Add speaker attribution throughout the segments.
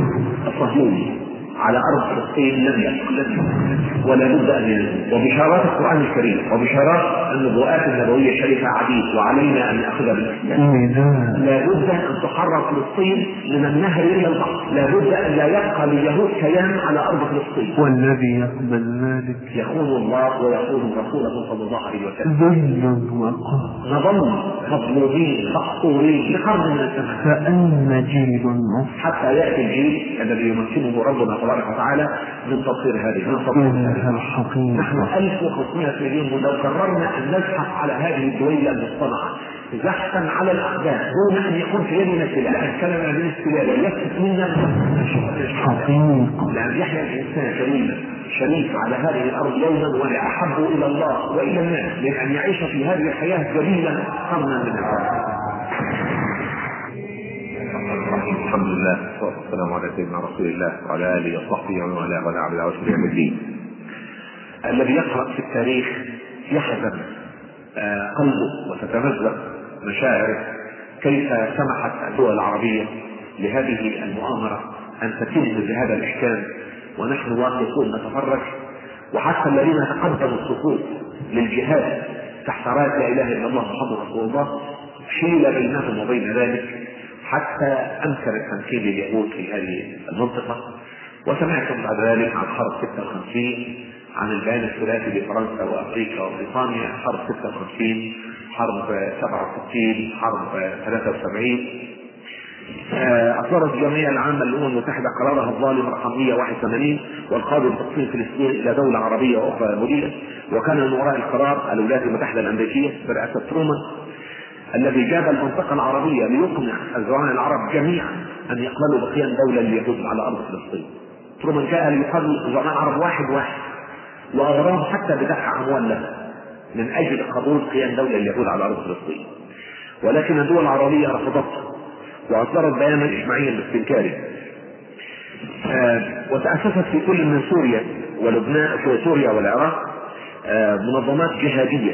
Speaker 1: الصهيوني على أرض فلسطين لم يكن ولا بد أن ينزل. وبشارات القرآن الكريم وبشارات النبوءات النبوية شريفة عديد، وعلينا أن نأخذ بالإسلام. لا بد أن تحرر فلسطين من النهر إلى البحر، لا بد أن لا يبقى لليهود كيان على أرض فلسطين.
Speaker 2: والذي يقبل ذلك
Speaker 1: يخون الله ويخون رسوله صلى الله عليه وسلم.
Speaker 2: ذل وقهر.
Speaker 1: نظل مظلومين مقهورين لقرن من الزمان.
Speaker 2: فأين جيل النصر
Speaker 1: حتى يأتي الجيل الذي يمكنه ربنا تبارك وتعالى من تطهير هذه
Speaker 2: الحقيقة.
Speaker 1: نحن 1500 مليون، لو قررنا أن نزحف على هذه الدويلة المصطنعة زحفا على الأقدام دون أن يكون في يدنا سلاح، كلمة من السلاح يكفي منا
Speaker 2: حقيقة.
Speaker 1: لأن يحيا الإنسان كريما شريف على هذه الأرض يوما ولا أحب إلى الله وإلى الناس من أن يعيش في هذه الحياة جميلا قرنا من الأرض. الحمد لله والسلام على سيدنا رسول الله وعلى آله وصحبه ومن والاه ولا عبد الله يوم الدين. الذي يقرأ في التاريخ يحزن قلبه وتتمزق مشاعره كيف سمحت الدول العربية لهذه المؤامرة أن تتم بهذا الإحكام، ونحن واقفون نتفرج. وحتى الذين تقدموا الصفوف للجهاد تحت راية لا إله إلا الله محمد رسول الله حيل بينهم وبين ذلك حتى أمكن تمكين اليهود في هذه المنطقة. وسمعتم بعد ذلك عن حرب 56، عن البيان الثلاثي لفرنسا وأمريكا وبريطانيا، حرب 56، حرب 67، حرب 73. أصدرت الجمعية العامة للأمم المتحدة قرارها الظالم رقم 181 والقابل بتقسيم فلسطين إلى دولة عربية وأخرى يهودية، وكان من وراء القرار الولايات المتحدة الأمريكية برئاسة ترومان الذي جاب المنطقة العربية ليقنع الزعماء العرب جميعا أن يقبلوا بقيام دولة لليهود على أرض فلسطين. ترومان جاء ليقابل الزعماء العرب واحد وأغراهم حتى بدفع أموال له من أجل قبول قيام دولة لليهود على أرض فلسطين، ولكن الدول العربية رفضته وأصدرت بيانا إجماعيا باستنكاره. وتأسست في كل من سوريا ولبنان، في سوريا والعراق منظمات جهادية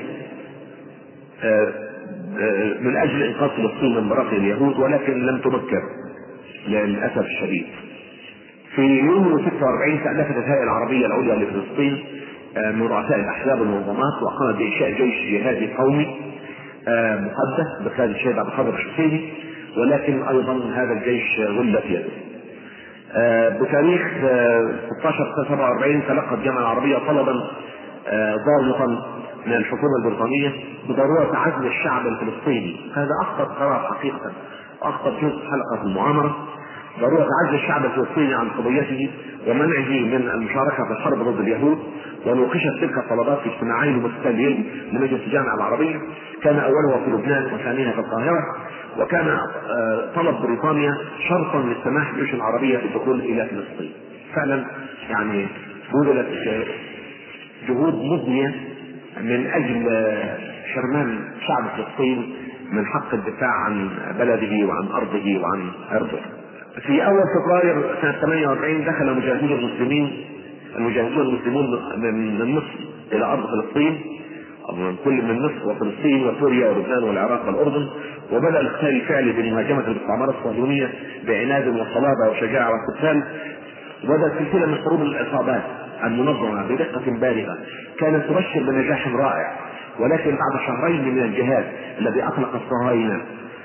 Speaker 1: من أجل إنقاذ فلسطين من براقي اليهود، ولكن لم تمكن للأسف الشديد. في يونيو 46 تألفت الهيئة العربية العليا لفلسطين من رؤساء الأحزاب والمنظمات وقامت بإنشاء جيش جهادي قومي مقدس بقيادة الشهيد عبد القادر الشقيري، ولكن أيضا هذا الجيش غلت يده. بتاريخ 16/47 تلقت الجامعة العربية طلبا ضاغطا من الحكومة البريطانية بضرورة عزل الشعب الفلسطيني. هذا أخطر قرار حقيقة، أخطر جزء حلقة المؤامرة، ضرورة عزل الشعب الفلسطيني عن قضيته ومنعه من المشاركة في الحرب ضد اليهود. ونوقشت تلك الطلبات في اجتماعين متتاليين لمجلس الجامعة العربية، كان أولها في لبنان وثانيها في القاهرة. وكان طلب بريطانيا شرطا للسماح للجيوش العربية بالدخول إلى فلسطين. فعلا يعني بذلت جهود مضنية من أجل حرمان شعب فلسطين من حق الدفاع عن بلده وعن أرضه وعن أرضه. في أول فبراير سنة 48 دخل المجاهدون المسلمون من مصر إلى أرض فلسطين، من كل من مصر وفلسطين وسوريا ولبنان والعراق والأردن، وبدأ القتال الفعلي بمهاجمة الاستعمارات الصهيونية بعناد وصلابة وشجاعة واستقتال. وبدأت سلسلة من حروب العصابات المنظمة بدقة بالغة كانت تبشر بنجاح رائع، ولكن بعد شهرين من الجهاد الذي أطلق الصهاينة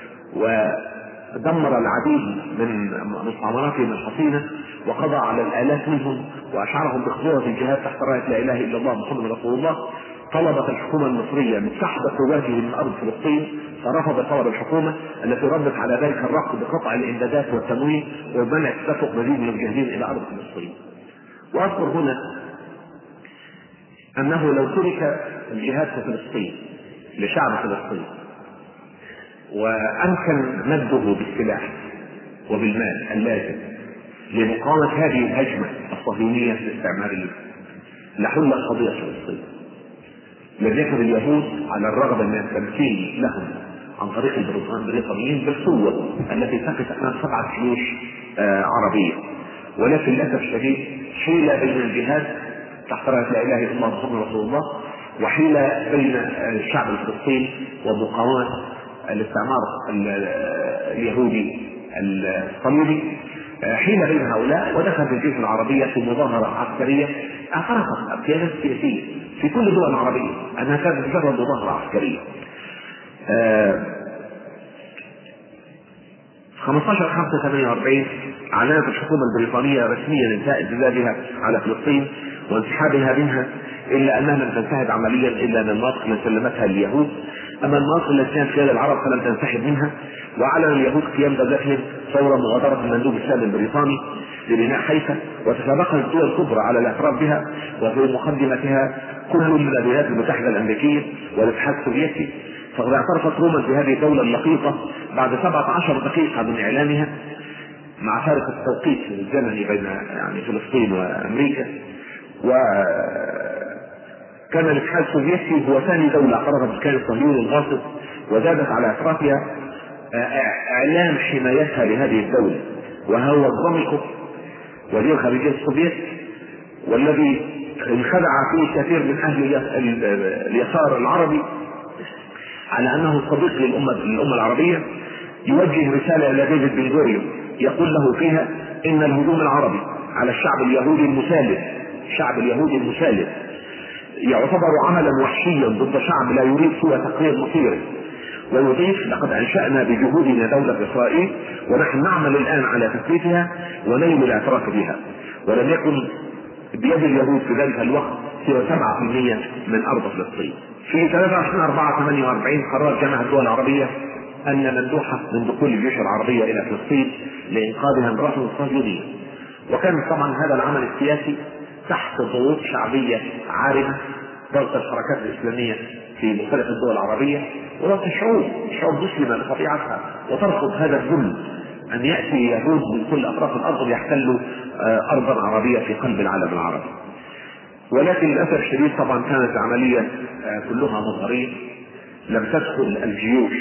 Speaker 1: ودمر العديد من مستعمراتهم الحصينة وقضى على الآلاف منهم وأشعرهم بخطورة الجهاد تحت راية لا إله إلا الله محمد رسول الله، طلبت الحكومة المصرية من سحب قواته من أرض فلسطين، فرفض طلب الحكومة التي ردت على ذلك الرفض بقطع الإمدادات والتمويل ومنع تدفق مزيد من المجاهدين إلى أرض فلسطين. وأذكر هنا أنه لو ترك الجهاد في فلسطين لشعب فلسطين وأمكن مده بالسلاح وبالمال اللازم لمقاومة هذه الهجمة الصهيونية الاستعمارية لحل قضية فلسطين، لم يكن اليهود على الرغبة من التمكين لهم عن طريق البريطانيين بالقوة التي تقف أمام 7 جيوش عربية، ولكن للأسف الشديد حيل بين الجهاد تحت راية لا إله إلا الله محمد رسول الله وحيل بين الشعب الفلسطيني ومقاومة الاستعمار اليهودي الصليبي حيل بين هؤلاء ودخل في الجيش العربية في مظاهرة عسكرية اعترفت القيادات السياسية في كل الدول العربية أنها كانت مجرد مظاهرة عسكرية. 15/5/48 أعلنت الحكومة البريطانية رسميا انتهاء انتدابها على فلسطين وانسحابها منها، إلا أنها لم تنسحب عمليا إلا من المناطق التي سلمتها اليهود. أما المناطق التي كانت فيها العرب فلم تنسحب منها، وأعلن اليهود قيام دولتهم فور مغادرة المندوب السامي البريطاني لبناء حيفا، وتسابقت الدول الكبرى على الاعتراف بها، وفي مقدمتها كل من الولايات المتحدة الأمريكية والاتحاد السوفيتي. فقد اعترفت روما بهذه الدولة اللقيطة بعد 17 دقيقة من إعلانها، مع فارق التوقيت الزمني بين فلسطين وأمريكا. وكان الاتحاد السوفيتي هو ثاني دولة اعترفت بالكيان الصهيوني الغاصب، وزادت على اعترافها اعلان حمايتها لهذه الدولة، وهو الضميكوف وزير خارجية السوفيت، والذي انخدع فيه كثير من اهل اليسار العربي على انه صديق للامة العربية، يوجه رسالة الى ديفيد بن غوريون يقول له فيها ان الهجوم العربي على الشعب اليهودي المسالم يعتبر عملا وحشيا ضد شعب لا يريد سوى تقرير مصيره. ويضيف: لقد انشأنا بجهودنا دولة اسرائيل، ونحن نعمل الان على تثبيتها ونيل الاعتراف بها، ولم يكن بيد اليهود في ذلك الوقت سوى 7% من ارض فلسطين. في 23/4/48 قررت جامعة الدول العربية ان مندوحة من دخول الجيوش العربية الى فلسطين لانقاذها من رفض الصهيونية. وكان طبعا هذا العمل السياسي تحت ضغوط شعبية عارمة، ضغط الحركات الإسلامية في مختلف الدول العربية، وضغط الشعوب مسلمة بطبيعتها وترفض هذا الذل أن يأتي يهود من كل أطراف الأرض ليحتلوا أرضا عربية في قلب العالم العربي. ولكن للأسف الشديد طبعا كانت العملية كلها نظرية، لم تدخل الجيوش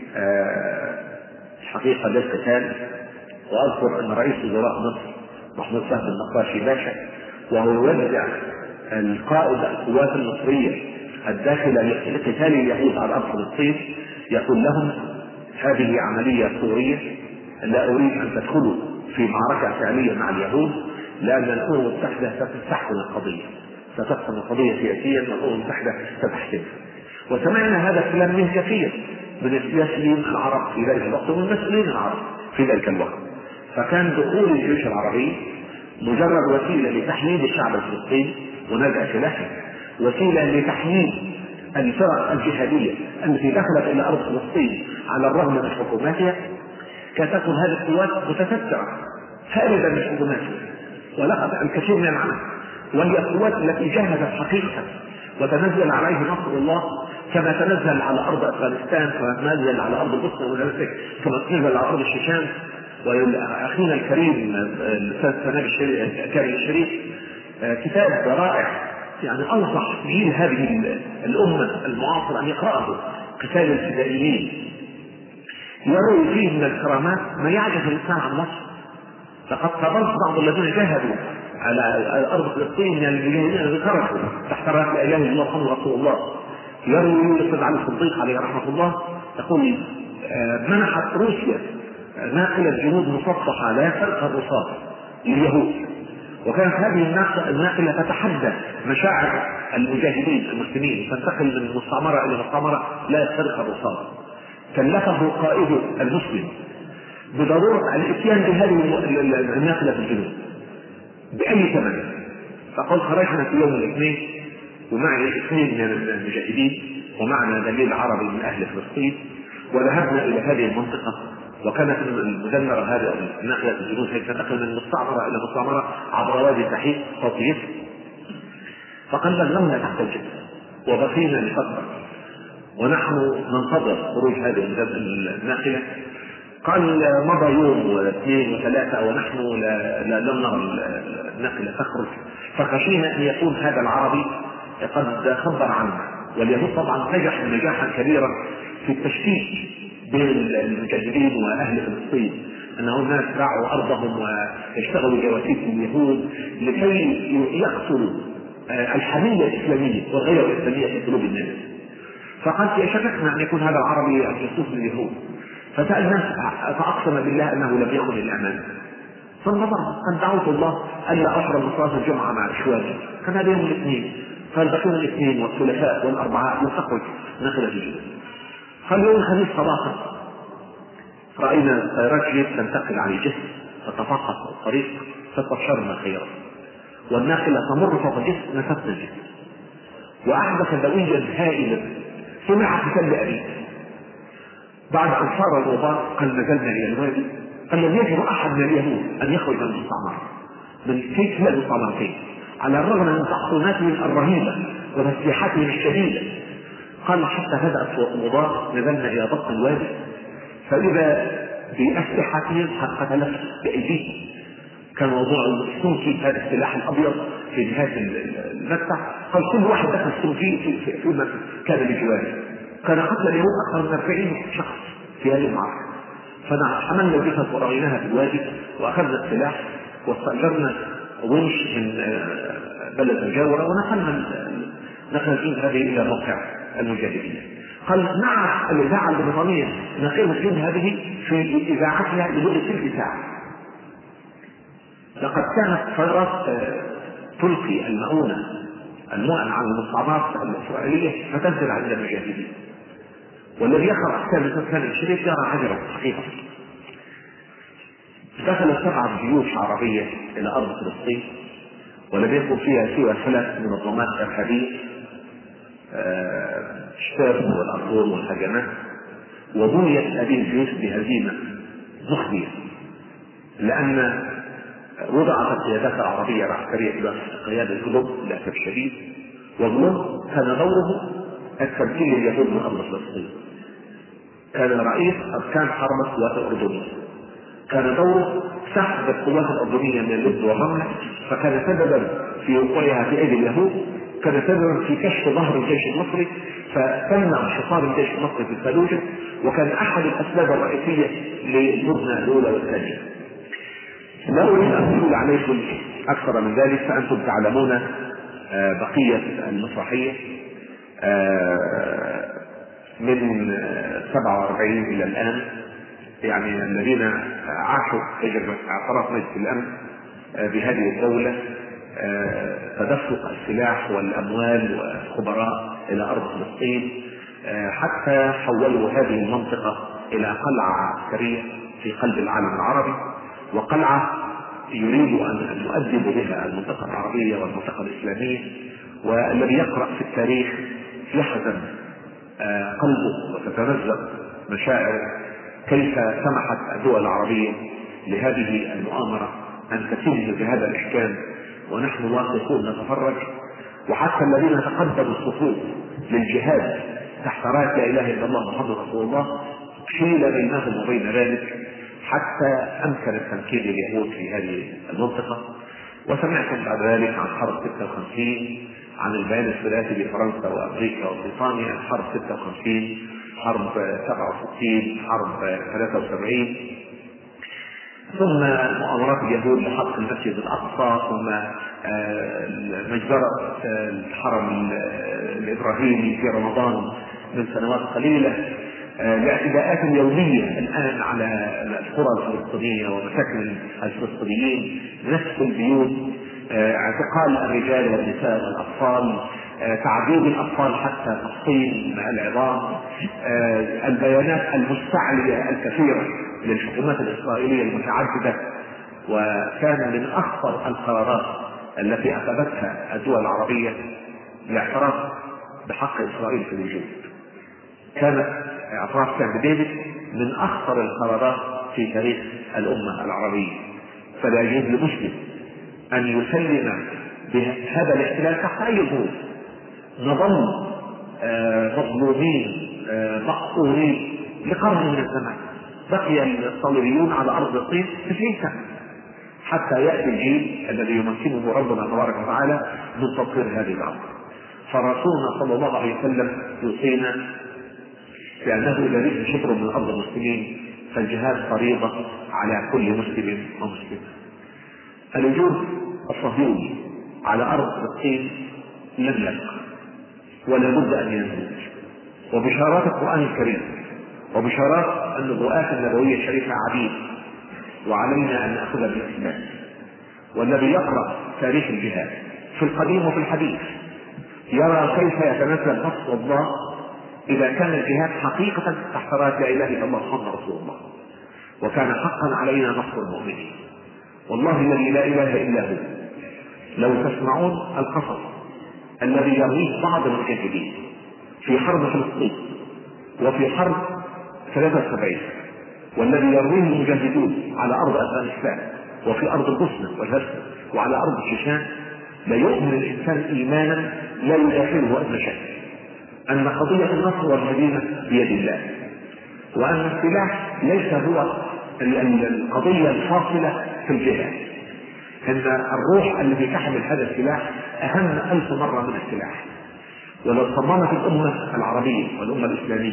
Speaker 1: الحقيقة للقتال. وأذكر أن رئيس وزراء مصر محمود فهمي النقاشي باشا وهو يوزع القائد القوات المصرية الداخلة لقتال اليهود على أرض فلسطين يقول لهم: هذه عملية سورية، لا أريد أن تدخلوا في معركة فعلية مع اليهود، لأن الأمم المتحدة ستحكم القضية، ستحكم القضية سياسيا، والأمم المتحدة ستحكمها. وسمعنا هذا الكلام من كثير من السياسيين العرب في ذلك الوقت ومن المسؤولين العرب في ذلك الوقت. فكان دخول الجيوش العربي مجرد وسيلة لتحميد الشعب الفلسطيني ونزع سلاحه، وسيلة لتحميد الفرق الجهادية التي دخلت إلى أرض فلسطين على الرغم من حكوماتها. كانت تكون هذه القوات متتبعة هاربة من حكوماتها ولقد الكثير من العمل، وهي القوات التي جاهدت حقيقة وتنزل عليه نصر الله كما تنزل على أرض أفغانستان، كما تنزل على أرض بوسنيا والهرسك، كما تنزل على أرض الشيشان. وأخينا الكريم الأستاذ سناب كامل الشريف كتاب رائع أنصح جيل هذه الأمة المعاصرة أن يقرأه، قتال الفدائيين، يروي فيه من الكرامات ما يعجز الإنسان عن نفسه. لقد قابلت بعض الذين جاهدوا على أرض فلسطين من المجاهدين الذين خرجوا تحت راية لا إله إلا الله محمد رسول الله. يروي الأستاذ علي الصديق عليه رحمة الله يقول: منحت روسيا ناقلة جنود مسطحة لا يفرقها الرصاص لليهود، وكانت هذه الناقلة تتحدى مشاعر المجاهدين المسلمين، تنتقل من مستعمرة إلى مستعمرة لا يفرقها الرصاص. كلفه قائده المسلم بضرورة الاتيان بهذه الناقلة الجنود بأي ثمن. فقال: خرجنا في يوم الاثنين ومعنا 2 من المجاهدين ومعنا دليل عربي من أهل فلسطين، وذهبنا إلى هذه المنطقة. وكانت المدمرة هذه الناقلة الجنود هي تنتقل من مستعمرة إلى مستعمرة عبر وادي سحيق صوتيس. فقلبنا تحت الجبل وبقينا لفترة ونحن ننتظر خروج هذه الناقلة. قال: مضى يوم و2 و3 ونحن لم نرى الناقلة تخرج، فخشينا أن يكون هذا العربي قد خبر عنه. واليهود طبعا نجح نجاحا كبيرا في التشكيك بين المجاهدين وأهل فلسطين، أنهم الناس باعوا أرضهم واشتغلوا جواسيس اليهود لكي يقتلوا الحمية الإسلامية والغير الإسلامية في قلوب الناس. فقال: شككنا أن يكون هذا العربي جاسوس لليهود، فسأل الناس فأقسم بالله أنه لم يخن الأمانة فانتظرنا. كان دعوت الله الا احرم صلاه الجمعه مع اخواني، كان هذا يوم الاثنين، فالبقينا الاثنين والثلاثاء والاربعاء نخرج ناخذ الجنة. فاليوم الخميس صباحا راينا سيارات جيب تنتقل على الجسر، فتفقط الطريق فاستبشرنا خيرا، والناقله تمر فوق الجسر نسفنا الجسر، واحدث دويا هائلا سمع في كلب ابي. بعد ان صار الغبار قال نزلنا الى الوادي، قال لم يجد احد من اليهود ان يخرج من المستعمر من كيف لا المستعمرتين على الرغم من تحصيناتهم الرهيبه وتسليحاتهم الشديده. قال حتى هدأت الغبار نزلنا الى بطن الوادي، فاذا باسلحتهم قد قتلت بايديهم. كان موضوع السمكي، هذا السلاح الابيض في نهايه المدفع، قال كل واحد دخل السمكي فيما كان بجواره. كان قتل اليهود اكثر من 40 شخص في هذه المعركه. فحملنا الجثث ورميناها في الوادي، واخذنا السلاح واستاجرنا ونش من بلد مجاوره ونقلنا الجند هذه الى موقع المجاهدين. قال مع الاذاعه البريطانيه نقلنا الجند هذه في اذاعتها لمده ثلث ساعه. لقد كانت طائرات تلقي المؤونة على المستعمرات الإسرائيلية فتنزل على المجاهدين، والذي يقرأ كتاب الإسلام الشريف يرى عجبا حقيقة. دخلت 7 جيوش عربية إلى أرض فلسطين، ولم يكن فيها سوى 3 منظمات إرهابية، شتيرن والأرطول والهجمات، وبنيت هذه الجيوش بهزيمة مخزية، لأن وضعت القيادات العربية العسكرية في قيادة الجنوب للأسف الشديد، والجنوب كان دوره التمكين اليهود من أرض فلسطين. كان رئيس أركان حرب القوات الأردنية، كان دوره سحب القوات الأردنية من اللد والرملة، فكان سببا في وقوعها في أيدي اليهود، كان سببا في كشف ظهر الجيش المصري، فتمنع حصار الجيش المصري في الفلوجة، وكان أحد الأسباب الرئيسية للهدنة الأولى والثانية. لا أريد أن أقول عليكم أكثر من ذلك، فأنتم تعلمون بقية المسرحية. من 47 إلى الآن، يعني الذين عاشوا تجربة اعتراف مجلس الأمن بهذه الدولة تدفق السلاح والأموال والخبراء إلى أرض فلسطين، حتى حولوا هذه المنطقة إلى قلعة عسكرية في قلب العالم العربي، وقلعة يريد أن يؤدب بها المنطقة العربية والمنطقة الإسلامية. والذي يقرأ في التاريخ يحزن قلبه وتتمزق مشاعره كيف سمحت الدول العربية لهذه المؤامرة أن تتم بهذا الإحكام، ونحن واقفون نتفرج. وحتى الذين تقدموا الصفوف للجهاد تحت راية لا إله إلا الله محمد رسول الله حيل بينهم وبين ذلك، حتى أمكن التمكين اليهود في هذه المنطقة. وسمعتم بعد ذلك عن حرب 56، عن البيان الثلاثي بفرنسا وأمريكا وبريطانيا، حرب 56، حرب 67، حرب 73، ثم مؤامرات اليهود لحق المسجد الأقصى، ثم مجزرة الحرم الإبراهيمي في رمضان من سنوات قليلة، الاعتداءات اليومية الآن على القرى الفلسطينية ومساكن الفلسطينيين، نفس البيوت، اعتقال الرجال والنساء والأطفال، تعذيب الأطفال حتى تفصيل العظام، البيانات المستعلية الكثيرة للحكومات الإسرائيلية المتعددة. وكان من أخطر القرارات التي أخذتها الدول العربية الاعتراف بحق إسرائيل في الوجود. كانت اعتراف كامب ديفيد من أخطر القرارات في تاريخ الأمة العربية، فلا يجوز لمسلم أن يسلم بهذا الاحتلال تحت أي ظروف. نظل مظلومين مقهورين لقرن من الزمان. بقي الصليبيون على أرض فلسطين 90 سنة حتى يأتي الجيل الذي يمكنه ربنا تبارك وتعالى من تطهير هذه الأرض. فرسولنا صلى الله عليه وسلم يوصينا بأنه إذا ليس شبر من أرض المسلمين فالجهاد فريضة على كل مسلم ومسلم. الوجود الصهيوني على أرض فلسطين لم يبقى ولا بد أن ينزل، وبشارات القرآن الكريم وبشارات النبوءات النبوية الشريفة عديد. وعلينا أن نأخذ بالأسباب. والذي يقرأ تاريخ الجهاد في القديم وفي الحديث يرى كيف يتنزل نصر الله إذا كان الجهاد حقيقة تحت راية لا إله إلا الله محمد رسول الله، وكان حقا علينا نصر المؤمنين. والله الذي لا إله إلا هو لو تسمعون القصص الذي يرويه بعض المجاهدين في حرب فلسطين وفي حرب 73، والذي يرويه المجاهدون على أرض أفغانستان وفي أرض البوسنة والهرسك وعلى أرض الشيشان، لا يؤمن الإنسان إيمانا لا يداخله أدنى شك أن قضية النصر والهزيمة بيد الله، وأن السلاح ليس هو القضية الفاصلة في الجهاد، أن الروح التي تحمل هذا السلاح أهم 1000 مرة من السلاح. ولو صممت الأمة العربية والأمة الإسلامية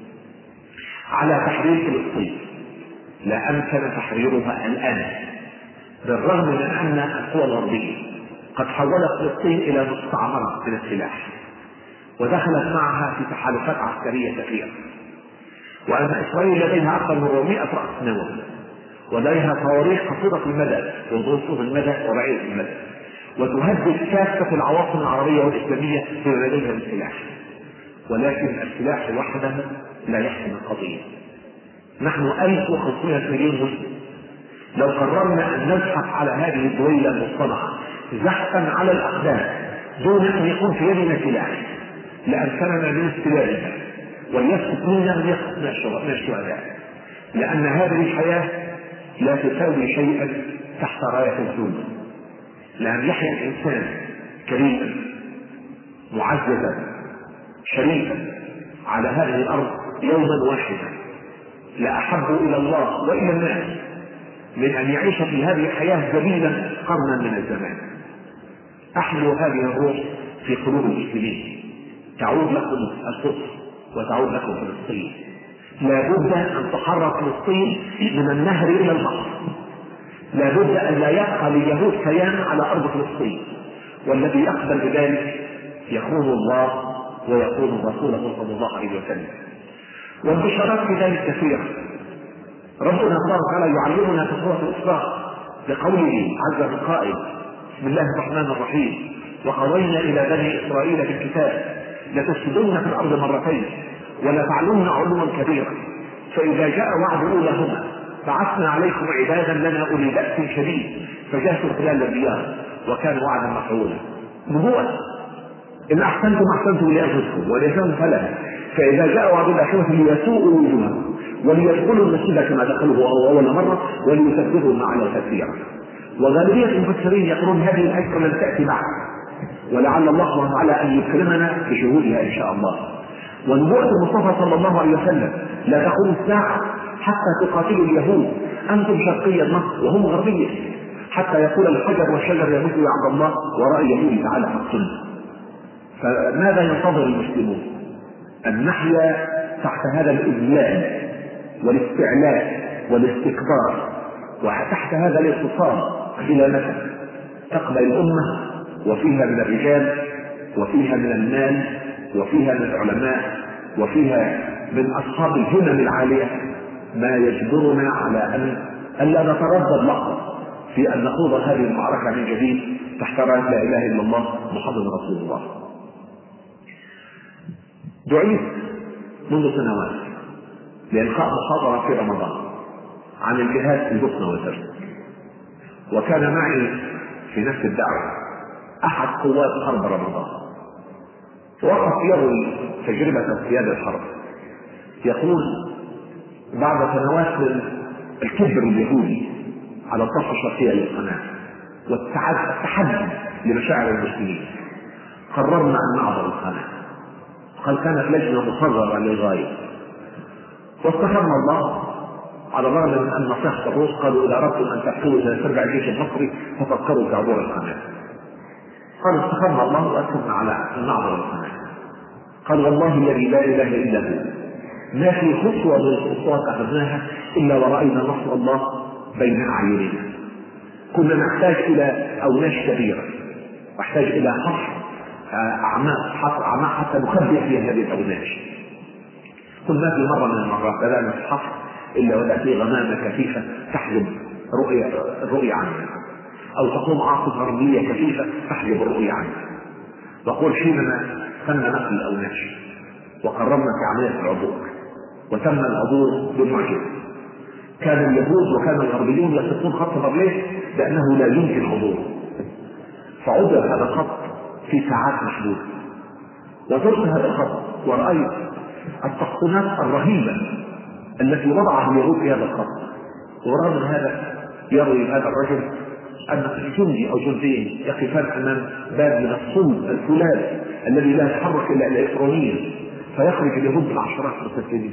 Speaker 1: على تحرير فلسطين لأمكن تحريرها الآن، بالرغم من أن القوى الغربية قد حولت فلسطين إلى مستعمرة من السلاح ودخلت معها في تحالفات عسكرية كثيرة، وأن إسرائيل لديها أكثر من 400 رأس نووي ولديها صواريخ قصيرة المدى وضوء المدى وبعيدة المدى، وتهدد كافة العواصم العربية والإسلامية بما لديها من سلاح. ولكن السلاح وحده لا يحسم القضية. نحن 1500 مليون مسلم، لو قررنا أن نزحف على هذه الدويلة المصطنعة زحفا على الأقدام دون أن يكون في يدنا سلاح لأمكننا من استلالها وليسقط منا من يسقط من الشهداء، لأن هذه الحياة لا تساوي شيئا تحت راية الظلم. لأن يحيا الإنسان كريما معززا شريفا على هذه الأرض يوما واحدا لأحب إلى الله وإلى الناس من أن يعيش في هذه الحياة ذليلا قرنا من الزمان. أحمل هذه الروح في قلوب المسلمين، تعود لكم القدس وتعود لكم فلسطين. لا بد أن تحرر فلسطين من النهر إلى البحر، لا بد أن لا يبقى لليهود كيان على أرض فلسطين، والذي يقبل بذلك يكون الله ويكون رسوله صلى الله عليه وسلم. والبشارات في ذلك كثيرة. ربنا تبارك وتعالى يعلمنا في سورة الإسراء بقوله عز من قائل: بسم الله الرحمن الرحيم: وقضينا إلى بني إسرائيل في الكتاب لتفسدن في الأرض مرتين ولتعلن علوا كبيرا فإذا جاء وعد أولاهما بعثنا عليكم عبادا لنا أولي بأس شديد فجاسوا خلال الديار وكان وعدا مفعولا. نبوة: إن أحسنتم أحسنتم لأنفسكم وليسوا فلا، فإذا جاء وعد الآخرة ليسوءوا وجوههم وليدخلوا المسجد كما دخلوه أول مرة وليكبروا ما على كثيرا. وغالبية المفسرين يقولون هذه الآية لن تأتي بعد، ولعل الله سبحانه وتعالى أن يكرمنا بشهودها إن شاء الله. ونبوءة المصطفى صلى الله عليه وسلم لا تقوم الساعة حتى تقاتلوا اليهود أنتم شرقيا مصر وهم غربيا، حتى يقول الحجر والشجر يموت يا عبد الله وراء يهود تعالى حقنا. فماذا ينتظر المسلمون؟ أن نحيا تحت هذا الإذلال والاستعلاء والاستكبار وتحت هذا الاغتصاب إلى متى؟ تقبل الأمة وفيها من الرجال وفيها من المال وفيها من العلماء وفيها من أصحاب الهمم العالية ما يجبرنا على أن لا نتردد لحظة في أن نخوض هذه المعركة من جديد تحت راية لا إله إلا الله محمد رسول الله. دعيت منذ سنوات لإلقاء محاضرة في رمضان عن الجهاد في البوسنة والهرسك، وكان معي في نفس الدعوة أحد قوات حرب رمضان، وقف يروي تجربة قيادة الحرب. يقول: بعد سنوات من الكبر اليهودي على الضفة الشرقية للقناة والتحدي لمشاعر المسلمين قررنا أن نعبر القناة. قال: كانت لجنة مصغرة للغاية، واستخرنا الله على الرغم من أن نصيحة الروس قالوا: إذا أردتم أن تحكموا إلى تربع الجيش المصري ففكروا في عبور القناة. قال: استخرنا الله وأكدنا على أن نعبر القناة. قال: والله الذي لا إله إلا هو ما في خطوة من الخطوات أخذناها إلا ورأينا نصر الله بين أعيننا. كنا نحتاج إلى أوناش كبيرة، نحتاج إلى حفر أعماق حتى نخبئ فيها هذه الأوناش. قلنا في مرة من المرات بدأنا في الحفر إلا وتأتي غمامة كثيفة تحجب الرؤية عنها، أو تقوم عاصفة رملية كثيفة تحجب الرؤية عنها. وأقول حينما تم نقل أو نشر وقررنا في عملية العبور وتم العبور بالمعجزة، كان اليهود وكان الغربيون يصفون خط بارليه بأنه لا يمكن عبوره، فعبر هذا الخط في ساعات محدودة. وزرت هذا الخط ورأيت التحصينات الرهيبة التي وضعها اليهود في هذا الخط. ورغم من هذا يروي هذا الرجل أن جندي أو جنديين يقفان أمام باب من الصلب الفولاذ الذي لا يتحرك إلا إلكترونيا، فيخرج اليهود بالعشرات مستسلمين.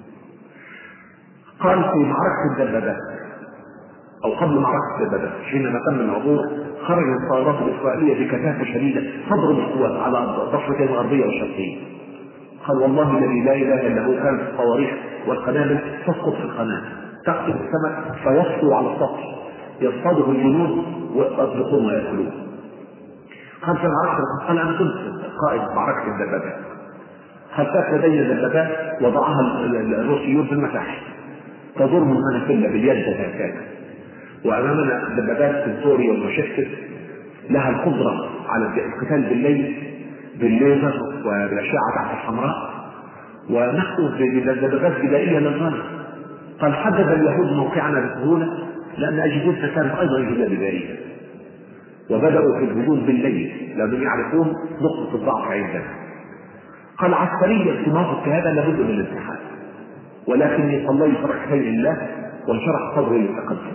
Speaker 1: قال في معركة الدبابات أو قبل معركة الدبابات حينما تم العبور خرجت الطائرات الإسرائيلية بكثافة شديدة تضرب القوات على الضفتين الغربية والشرقية. قال والله الذي لا إله إلا هو كانت الصواريخ والقنابل تسقط في القناة تقطف السمك فيسطو على السطح يصطاده الجنود ويطلقون ويأكلون. قال في المعركة قال أنا كنت قائد معركة الدبابات. قال كانت لدينا دبابات وضعها الروسيون في المتاحف تضرب المنافلة باليد هكذا، وأمامنا دبابات سنسورية ومشكل لها القدرة على القتال بالليل بالليزر وبالأشعة تحت الحمراء، ونحن بدبابات بدائية للغاية. قال حدد اليهود موقعنا بسهولة لأن أجهزتنا كانت أيضا أجهزة بدائية، وبدأوا في الهجوم بالليل لأنهم يعرفون نقطة الضعف عندنا. قال عسكريا في موقف كهذا لابد من الانسحاب، ولكني صليت ركعتين لله وانشرح صدري للتقدم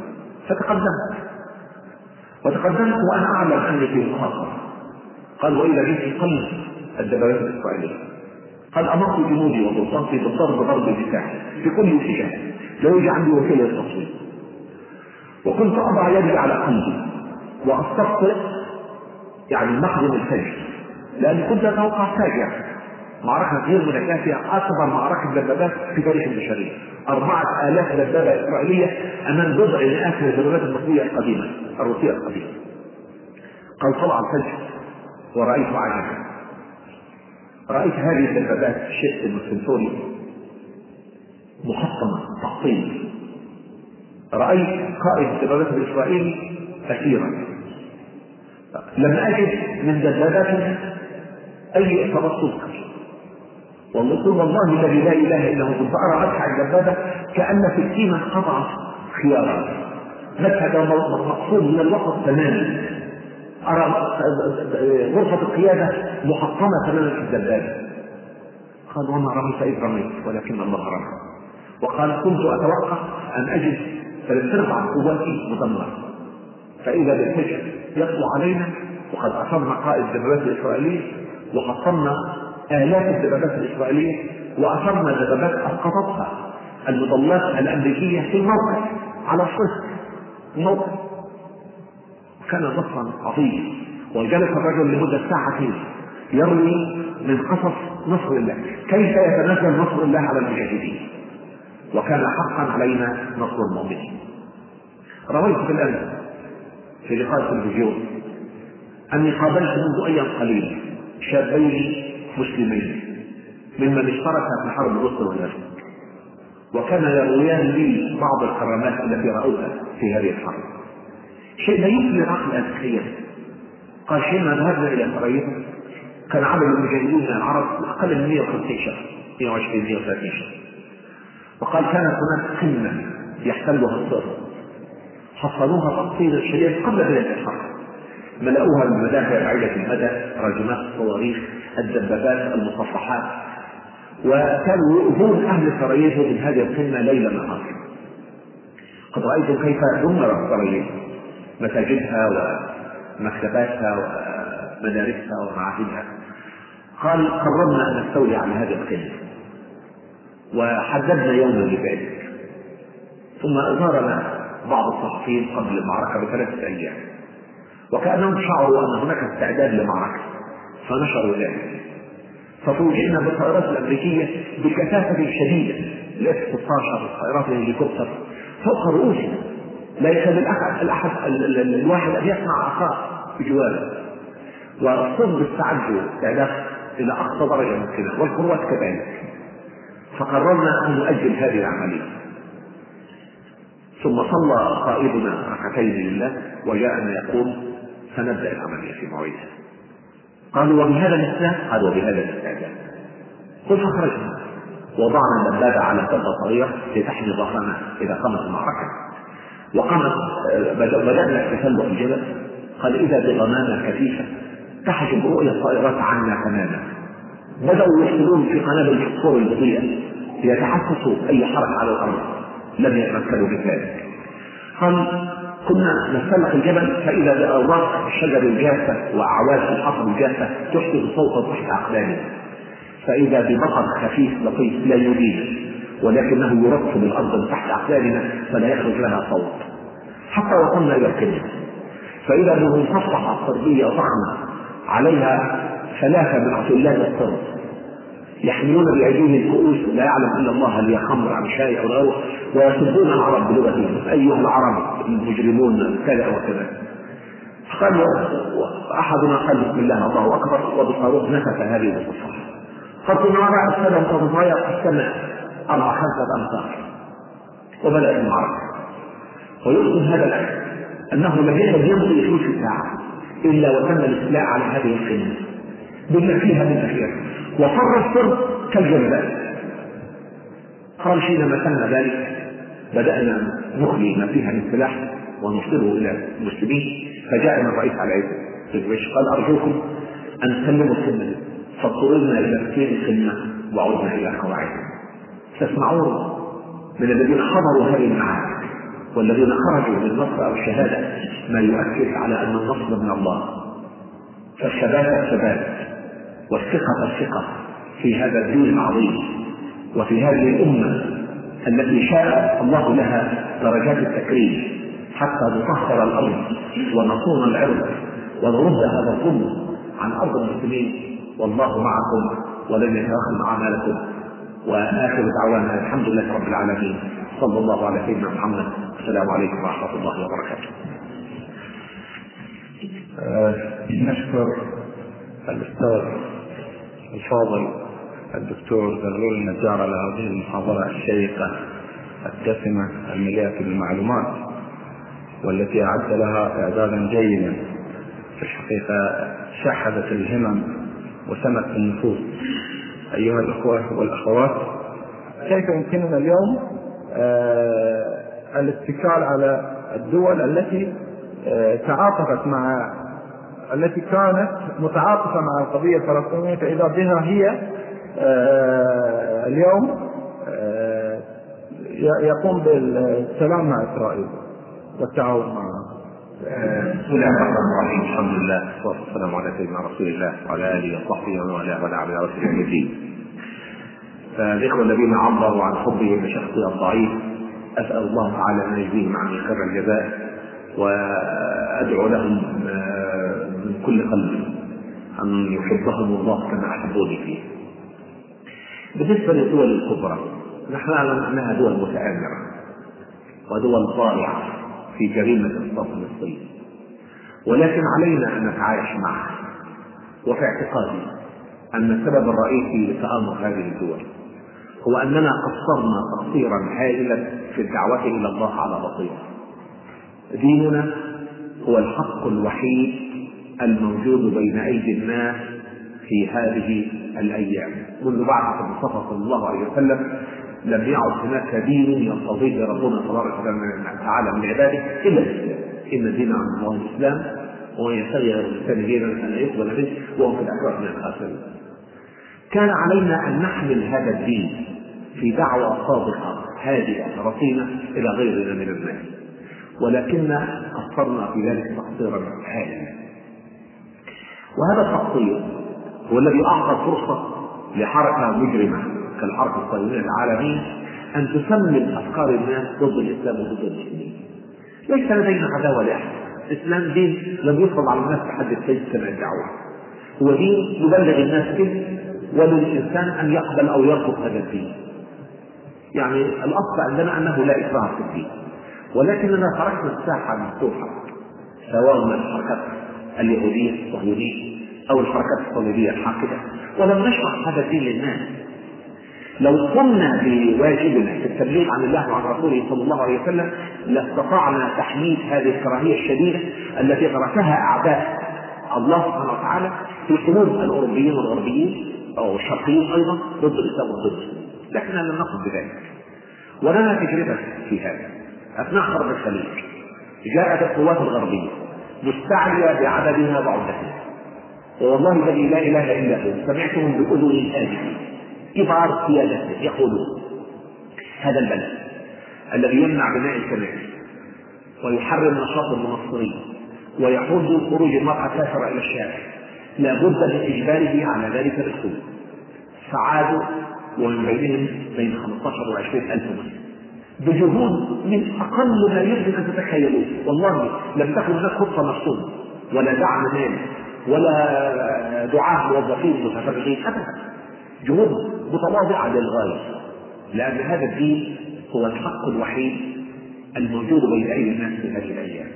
Speaker 1: وتقدمت وأنا أعلم أني في مخاطرة. قال وإذا بي في قلب الدبابات الإسرائيلية. قال أمرت جنودي وضباطي بالضرب ضرب دفاعي في كل اتجاه لا يوجد عندي وسيلة للتصوير، وكنت أضع يدي على قلبي وأستبطئ يعني مخزن الفجر، لأني كنت أتوقع فاجعة، معركة غير متكافئة، أكبر معركة دبابات في تاريخ البشرية، 4000 دبابة إسرائيلية أمام بضع مئات من الدبابات المصرية القديمة الروسية القديمة. قال طلع الفجر ورأيت عجبا، رأيت هذه الدبابات الشيء السنسوري محطمة تحطيم. رأيت قائد الدبابات الإسرائيلي أسيرا، لم أجد من دبابات أي إصابات تذكر. والله الذي لا إله إلا هو كنت أرى أدفع الدبابة كأن سكينة قطعت خيارات، نفذ مقصود من الوقت تماما. أرى غرفة القيادة محطمة تماما في الدبابة. قال وما رميت إذ رميت ولكن الله رمى. وقال كنت أتوقع أن أجد 3/4 قواتي مدمرة، فإذا بالفجر يطلع علينا وقد أصبنا قائد الدبابات الإسرائيلية وحطمنا آلاف الدبابات الإسرائيلية وأثرنا دبابات أسقطتها المظلات الأمريكية في الموقع على الصفر الموقع. كان نصرا عظيما. وجلس الرجل لمدة ساعتين يروي من قصص نصر الله، كيف يتنزل نصر الله على المجاهدين، وكان حقا علينا نصر المؤمنين. رويت في الأمس في لقاء التلفزيون أني قابلت منذ أيام قليلة شابين مسلمين ممن اشترك في حرب الرسل والنجم، وكان يرويان لي بعض الكرامات التي رأوها في هذه الحرب، شيء لا يمكن العقل أن يتخيله. قال حينما ذهبنا إلى سراييفو كان عدد المجاهدين من العرب أقل من 150 شخص، 120 130 شخص. وقال كانت هناك قمة يحتلها الصف، حصلوها تفصيلا شديدا قبل بداية الحرب، ملأوها بالمدافع بعيدة المدى، راجمات الصواريخ، الدبابات، المصفحات، وكانوا يؤذون أهل سراييفو من هذه القمة ليل نهار. قد رأيتم كيف دمرت سراييفو، مساجدها ومكتباتها ومدارسها ومعاهدها. قال قررنا أن نستولي على هذه القمة وحددنا يوما لذلك، ثم زارنا بعض الصحفيين قبل المعركة ب3 أيام وكأنهم شعروا أن هناك استعداد لمعركة فنشروا ذلك، ففوجئنا بالطائرات الأمريكية بكثافة شديدة، F-16 الطائرات الهليكوبتر فوق رؤوسنا، لا يكاد الواحد أن يسمع عصاه بجواره، والصوت بالتعجب استعداد إلى أقصى درجة ممكنة، والقوات كذلك. فقررنا أن نؤجل هذه العملية. ثم صلى قائدنا ركعتين لله وجاءنا يقول سنبدأ العملية في موعدها. قالوا وبهذا الاستعداد؟ قالوا وبهذا الاستعداد. قل فخرجنا وضعنا الدبابة على كبة صغيرة لتحمي ظهرنا إذا قامت المعركة. وقامت بدأنا التسلق الجبل. قال إذا بغمامة كثيفة تحجب رؤية الطائرات عنا تماما. بدأوا يحصلون في قنابل الفوسفور البطيئة ليتحسسوا أي حركة على الأرض، لم يتمكنوا بذلك. قال كنا نتسلق الجبل فإذا بأوراق الشجر الجافة وأعواد الحصى الجافة تحدث صوتا تحت أقدامنا، فإذا ببقر خفيف لطيف لا يبين ولكنه يرطب الأرض من تحت أقدامنا فلا يخرج لها صوت، حتى وصلنا إلى القمة فإذا بمصفحة صربية ضخمة عليها 3 من عتلات الصرب يحملون بأيديهم الكؤوس لا يعلم إلا الله هل هي خمر أم شاي أو غيره، ويسبون العرب بلغتهم أيها العرب المجرمون كذا وكذا. قال أحدنا قال بسم الله الله أكبر وبصاروخ نفث هذه المصفحة. قد كنا وراء السلام تضايق السماء 4-5 أمتار وبدأت المعركة. ويؤذن هذا الأمر أنه لم يكن يمضي 20 ساعة إلا وتم الاستيلاء على هذه القمة بما فيها من أشياء، وفر الصرب كالجبال. قال حينما تم ذلك بدأنا نخلي ما فيها من سلاح ونرسله إلى المسلمين. فجاءنا الرئيس على الجيش قال أرجوكم أن تسلموا القمة فاضطررنا إلى تسليم القمة وعدنا إلى قواعدنا. تسمعون من الذين حضروا هذه المعارك والذين خرجوا بالنصر أو الشهادة ما يؤكد على أن النصر من الله. فالثبات الثبات والثقة الثقة في هذا الدين العظيم وفي هذه الأمة التي شاء الله لها درجات التكريم حتى نطهر الأرض ونصون العرض ونرد هذا الظلم عن أرض المسلمين. والله معكم ولن يتأخر أعمالكم. وآخر دعوانا الحمد لله رب العالمين. صلى الله على سيدنا محمد. السلام عليكم ورحمة الله وبركاته.
Speaker 3: نشكر الأستاذ الفاضل الدكتور زغلول النجار على هذه المحاضرة الشيقة الدسمة المليئة بالمعلومات والتي أعد لها إعدادا جيدا. في الحقيقة شحذت الهمم وسمت النفوس. أيها الأخوة والأخوات، كيف يمكننا اليوم الاتكال على الدول التي تعاطفت مع التي كانت متعاطفة مع القضية الفلسطينية فإذا بها هي اليوم يقوم بالسلام مع إسرائيل والتعاون معها.
Speaker 1: بسم الله الرحمن الرحيم. الحمد لله والسلام على سيدنا رسول الله وعلى آله وصحبه ومن والاه ولا على رسول الدين. الإخوة الذين عبروا عن حبهم لشخصي الضعيف أسأل الله تعالى أن يجزيهم عني خير الجزاء، وأدعو لهم من كل قلب أن يحبهم الله كما أحبوني فيه. بالنسبة للدول الكبرى نحن نعلم أنها دول متآمرة ودول ضائعة في جريمة اغتصاب فلسطين، ولكن علينا أن نتعايش معها. وفي اعتقادي أن السبب الرئيسي لتآمر هذه الدول هو أننا قصرنا تقصيرا هائلا في الدعوة إلى الله على بصيرة. ديننا هو الحق الوحيد الموجود بين أيدي الناس في هذه الأيام. منذ بعثة المصطفى صلى الله عليه وسلم لم يعد هناك دين يرتضيه ربنا تبارك وتعالى من عباده إلا الإسلام. إن الدين عند الله الإسلام ومن يبتغي غير الإسلام دينا فلن يقبل منه وهو في الآخرة من الخاسرين. كان علينا أن نحمل هذا الدين في دعوة صادقة هادئة رصينة إلى غيرنا من الناس، ولكننا قصرنا في ذلك تقصيرا هائلا. وهذا التقصير هو الذي أعطى فرصة لحركة مجرمة كالحركة الصهيونية العالمية أن تسمم أفكار الناس ضد الإسلام وضد المسلمين. ليس لدينا عداوة لأحد. الإسلام دين لم يفرض على الناس بحد السيف كما الدعوة، هو دين يبلغ الناس به، وللإنسان أن يقبل أو يرفض هذا الدين. يعني الأصل عندنا أنه لا إكراه في الدين، ولكننا تركنا الساحة مفتوحة سواء من الحركات اليهودية الصهيونية أو الحركات الصليبية الحاقدة، ولم نشرح هذا الدين للناس. لو قمنا بواجبنا في التبليغ عن الله وعن رسوله صلى الله عليه وسلم لاستطعنا تحميد هذه الكراهية الشديدة التي غرسها أعداء الله سبحانه وتعالى في قلوب الأوروبيين والغربيين أو الشرقيين أيضا ضد الإسلام وضد المسلمين. لكننا لم نقم بذلك، ولنا تجربة في هذا. أثناء حرب الخليج جاءت القوات الغربية مستعلية بعددها وعدتها، والله الذي لا إله إلا هو سمعتهم بأذن الآن كبار قيادته يقولون هذا البلد الذي يمنع بناء الكنائس ويحرم نشاط المنصرين ويحوز خروج المرأة كافرة إلى الشارع لا بد من إجباره على ذلك الأسلوب. فعادوا ومن بينهم بين 15 و20 ألف مسلم بجهود من أقل ما يمكن أن تتخيلوه. والله لم تكن هناك خطة مرسومة ولا دعم مالي ولا دعاة موظفين متفرغين أبدا، جهود متواضعة للغاية، لأن هذا الدين هو الحق الوحيد الموجود بين أيدي الناس في هذه الأيام.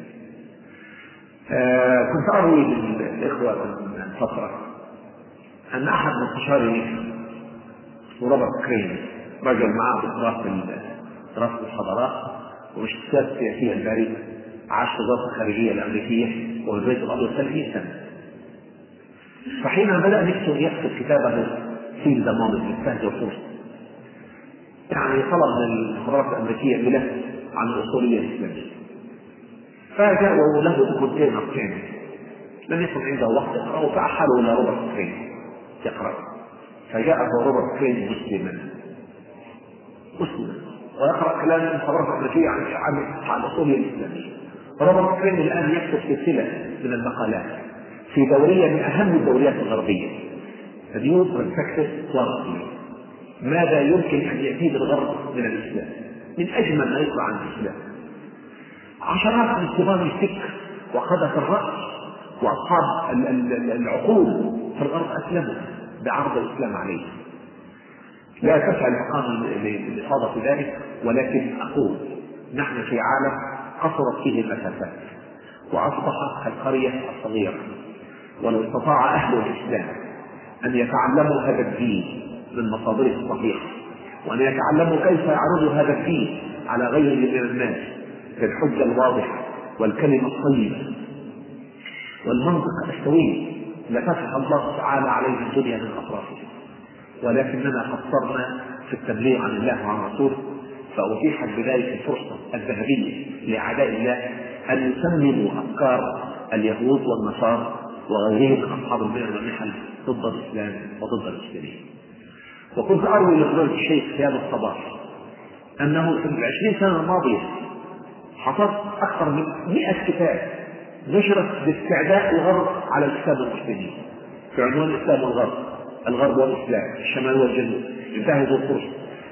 Speaker 1: كنت أروي للإخوة من فترة أن أحد مستشاري نيكسون روبرت كرين، رجل معه دراسة الحضارات والاجتهاد السياسي البارد، عاش في وزارة الخارجية الأمريكية والبيت الأبيض 30 سنة. فحين بدأ نيكسون يكتب كتابه في الزمان السهل والفرصة، يعني طلب من المخابرات الأمريكية ملف عن الأصولية الإسلامية، فجاءوا له بكونتين نصين، لم يكن عنده وقت يقرأه فأحالوا إلى روبرت كرين يقرأ. فجاء روبرت كرين مسلما ويقرأ كلام المخابرات الأمريكية عن الأصولية الإسلامية. روبرت كرين الآن يكتب سلسلة من المقالات في دورية من أهم الدوريات الغربية، اليوم برسبكتيف غربي، ماذا يمكن أن يفيد الغرب من الإسلام من أجمل ما يطلع عن الإسلام. عشرات من كبار الفكر وقادة الرأي وأصحاب العقول في الغرب أسلموا بعرض الإسلام عليه. لا تسع المقام لإفاضة ذلك، ولكن أقول نحن في عالم قصرت فيه المسافات وأصبحت القرية الصغيرة، ولو استطاع أهل الإسلام أن يتعلموا هذا الدين من مصادره الصحيحة وأن يتعلموا كيف يعرضوا هذا الدين على غيره من الناس بالحجة الواضحة والكلمة الطيبة والمنطق السوي لفتح الله تعالى عليه الدنيا من أطرافها. ولكننا قصرنا في التبليغ عن الله وعن رسوله، فأتيحت بذلك الفرصة الذهبية لأعداء الله أن يسمموا أفكار اليهود والنصارى وغيرهم من أصحاب البر والنحل ضد الإسلام وضد المسلمين. وكنت أروي لفضيلة الشيخ سياد الصباح أنه في 20 سنة الماضية حصلت أكثر من 100 كتاب نشرت باستعداء الغرب على الإسلام والمسلمين في عنوان الإسلام والغرب، الغرب والإسلام، الشمال والجنوب، انتهزوا الفرصة،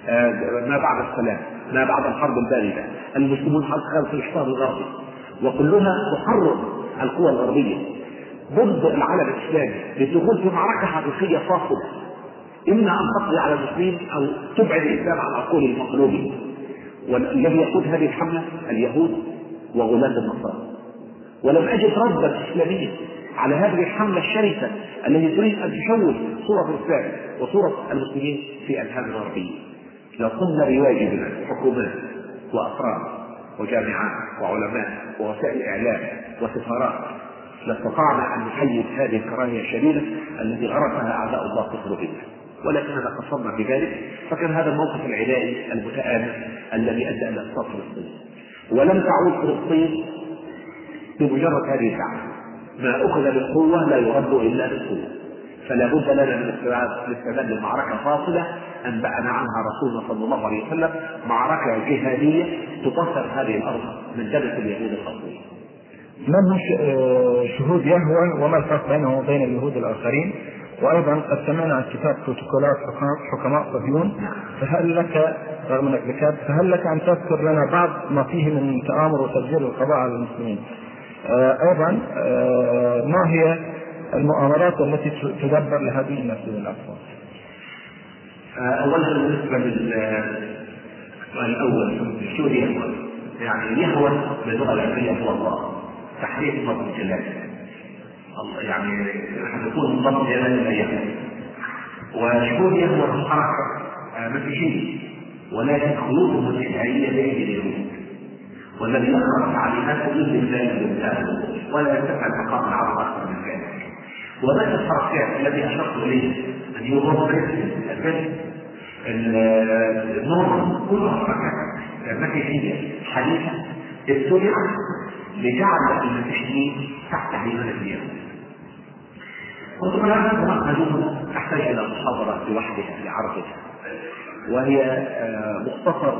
Speaker 1: ما بعد السلام، ما بعد الحرب الباردة، المسلمون خلف الإحصار الغربي، وكلها تحرر القوى الغربية ضد العالم الإسلامي للدخول في معركة حقيقية فاصلة، إما أن تقضي على المسلمين أو تبعد الإسلام عن عقول المقلوبين. والذي يقود هذه الحملة اليهود وغلاة النصارى. ولم أجد ردا إسلاميا على هذه الحملة الشرسة التي تريد أن تشوه صورة الإسلام وصورة المسلمين في أذهان الغربيين. لو قمنا بواجبنا حكومات وأفراد وجامعات وعلماء ووسائل إعلام وسفارات لاستطعنا أن نحيد هذه الكراهية الشديدة التي غرسها أعداء الله في قلوبنا، ولكننا قصرنا بذلك. فكان هذا الموقف العدائي المتآمر الذي أدى إلى إسقاط فلسطين. ولم تعود فلسطين بمجرد هذه الدعوة، ما أخذ بالقوة لا يرد إلا بالقوة، فلا بد لنا من الاستعداد لمعركة فاصلة أنبأنا عنها رسولنا صلى الله عليه وسلم، معركة جهادية تطهر هذه الأرض من دنس اليهود الأصليين.
Speaker 3: من شهود يهوى وما الفرق بينه وبين اليهود الآخرين؟ وأيضا قد سمعنا عن كتاب بروتوكولات حكماء صهيون، فهل لك رغم أنك ذكرت فهل لك أن تذكر لنا بعض ما فيه من تآمر وتفجير القضاء على المسلمين؟ أيضا ما هي المؤامرات التي تدبر لهذه المسجد الأقصى؟
Speaker 1: أولا بالنسبة للأول شو يهوى؟ يعني يهوى باللغة العربية هو الله، تحريف لفظ الجلال، يعني نحن نقول لفظ الجلال لا يهوى. وشهود يهوى الحركة مسيحي، ولكن خيوط المسيحية بأيدي اليهود، والذي يقرأ تعليمات يجب ذلك الإنسان ولا يرتفع مقام العرب أكثر من ذلك. ونفس الحركات الذي أشرت إليه أن يغرق الفكر النور كل حركات مسيحية حديثة ابتدعت لجعل المسيحيين تحت هيمنة اليهود. وطبعا هذه تحتاج إلى محاضرة لوحدها لعرضها، وهي مختصر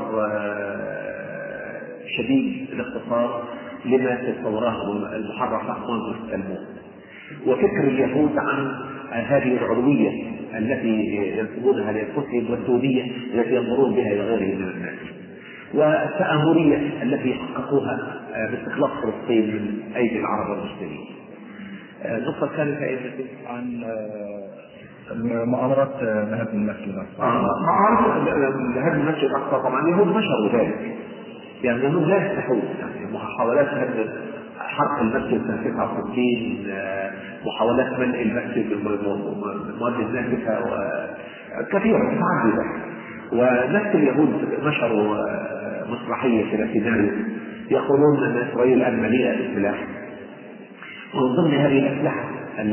Speaker 1: شديد الاختصار لما في التوراة المحرفة منذ التلمود، وفكر اليهود عن هذه العلوية التي ينسبونها لأنفسهم والدونية التي ينظرون بها إلى غيرهم من الناس، والتآمرية التي حققوها باستخلاص فلسطين من أيدي العرب والمسلمين. النقطة الثالثة
Speaker 3: عن مؤامرة نهب المسجد الأقصى.
Speaker 1: مؤامرة نهب المسجد الأقصى طبعا اليهود نشروا ذلك، يعني اليهود لا يستحون، يعني محاولات هدم حرق المسجد سنة 69، محاولات منع المسجد المواد الناسفة كثيرة متعددة. ونفس اليهود نشروا مسرحية في سيناريو يقولون أن إسرائيل الآن مليئة بالسلاح، ومن ضمن هذه الأسلحة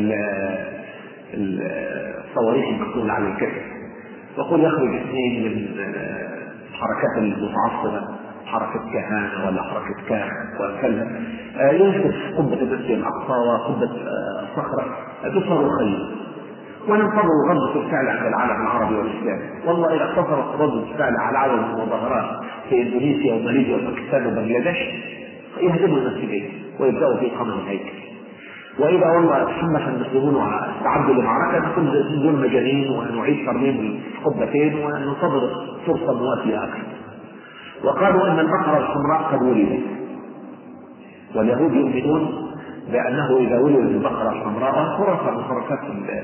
Speaker 1: الصواريخ المقتولة على الكتف. وقل يخرج اثنين من الحركات المتعصبة، حركة كهانة ولا حركة كاف وكذا، ينسف قبة المسجد الأقصى وقبة الصخرة بصاروخين، وننتظر ردة الفعل عند العالم العربي والإسلامي. والله إذا اقتصرت ردة الفعل على عدد المظاهرات في إندونيسيا وماليزيا وباكستان وبنغلاديش يهدموا المسجدين ويبدأوا في قمع الهيكل. وإذا والله تحمس المسلمون واستعدوا لمعركة نكون دون مجانين ونعيد ترميم القبتين وننتظر فرصة مواتية أكثر. وقالوا أن البقرة الحمراء قد ولدت، واليهود يؤمنون بأنه إذا ولدت البقرة الحمراء خرافة من خرافات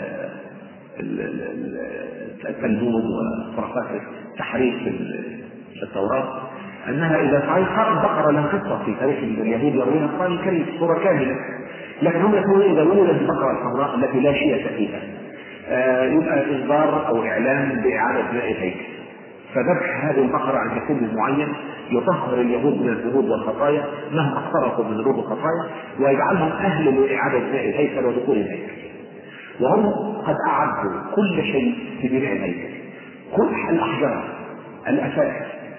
Speaker 1: التلمود وخرافات التحريف في التوراة، أنها إذا صحيحة البقرة لها قصة في تاريخ اليهود يرويها القرآن الكريم صورة كاملة، لكن هم يقولون إذا ولدت البقرة الحمراء التي لا شيء فيها يبقى إنذار أو إعلان بإعادة بناء الهيكل. فذبح هذه البقرة عند سن معين يطهر اليهود من الذنوب والخطايا مهما اقترفوا من ذنوب الخطايا، ويجعلهم أهل لإعادة بناء الهيكل ودخول الهيكل. وهم قد أعدوا كل شيء في بناء الهيكل، كل الأحجار، الأساس،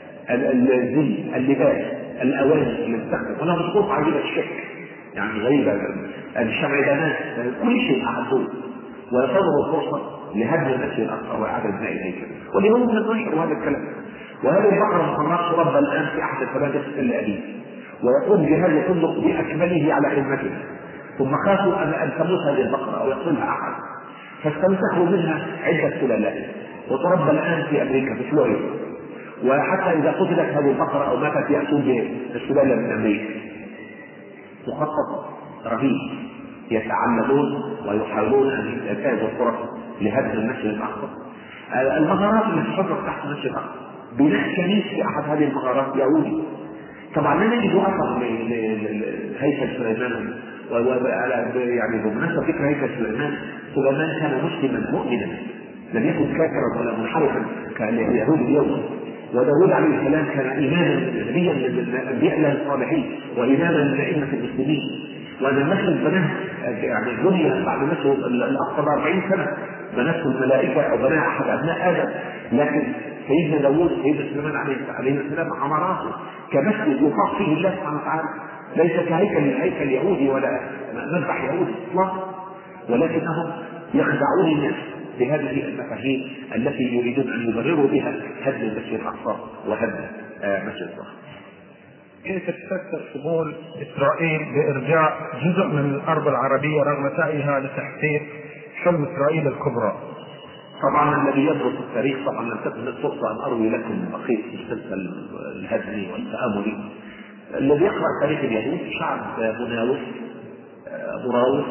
Speaker 1: الزي، اللباس، الأواني اللي تستخدم، ولهم ظروف عجيبة الشكل يعني غريبة، الشمعدانات، كل شيء أعدوه، ويصدروا فرصة لهدم المسجد الأقصى وإعادة بناء الهيكل. واليهود من نشروا هذا الكلام. وهذه البقرة الحمراء تربى الآن في أحد الفنادق في تل أبيب، ويقوم جهاز الفندق بأكمله على خدمتها، ثم خافوا أن تموت هذه البقرة أو يقتلها أحد، فاستنسخوا منها عدة سلالات، وتربى الآن في أمريكا في فلوريدا. وحتى إذا قتلت هذه البقرة أو ماتت يأتون بالسلالة من أمريكا. مخطط رهيب، يتعمدون ويحاولون أن ينتهزوا الفرص لهدم المسجد الأقصى. المغارات التي تحفظ تحت المسجد الأقصى، بناء كنيسة في أحد هذه المغارات يهودي. طبعا لا نجد أثر لهيكل سليمان، يعني بمناسبة فكرة هيكل سليمان كان مسلما مؤمنا، لم يكن كافرا ولا منحرفا كاليهود اليوم. وداود عليه السلام كان إماما نبيا للأنبياء الله الصالحين وإماما لأئمة المسلمين. وأن المسجد بناه يعني بني بعد مسجد الأقصى 40 سنة بنته الملائكة أو بناها أحد أبناء آدم، لكن سيدنا داود سيدنا سليمان عليه السلام عمراته كمسجد يطاع فيه الله سبحانه وتعالى، ليس كهيكل يهودي ولا مذبح يهودي إطلاقا، ولكنهم يخدعون الناس بهذه المفاهيم التي يريدون أن يبرروا بها هدم المسجد الأقصى وهدم مسجد الأقصى.
Speaker 3: كيف تفسر قبول إسرائيل بإرجاع جزء من الأرض العربية رغم سعيها لتحقيق حلم إسرائيل الكبرى؟
Speaker 1: طبعا الذي يدرس التاريخ طبعا لم تكن الفرصة أن أروي لكم بقية المسلسل الهدمي والتآملي. الذي يقرأ تاريخ اليهود شعب مناوئ مراوغ،